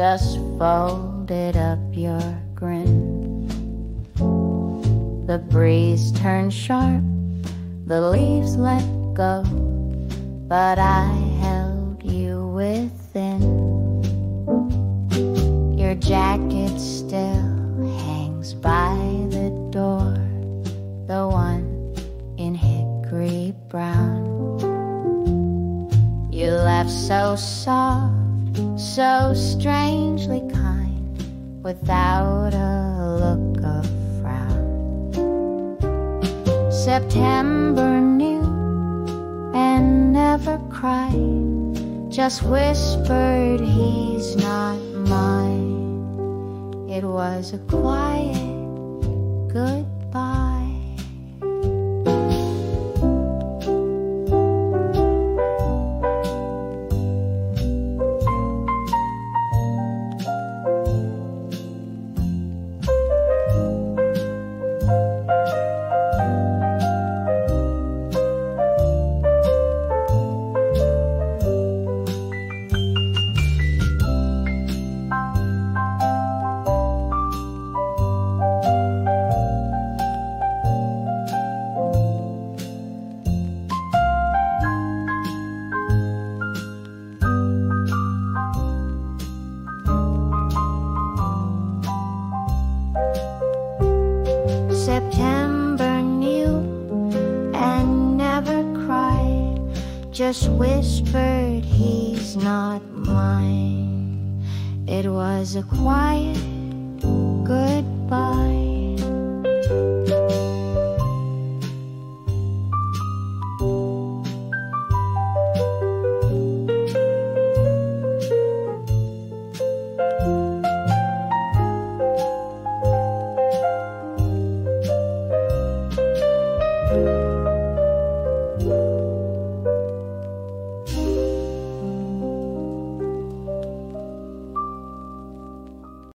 just folded up your grin. The breeze turned sharp, the leaves let go, but I held you within. Your jacket still hangs by the door, the one in hickory brown. You laughed so soft, so strangely kind, without a look of frown. September knew and never cried, just whispered, he's not mine. It was a quiet goodbye. September knew and never cried, just whispered, he's not mine. It was a quiet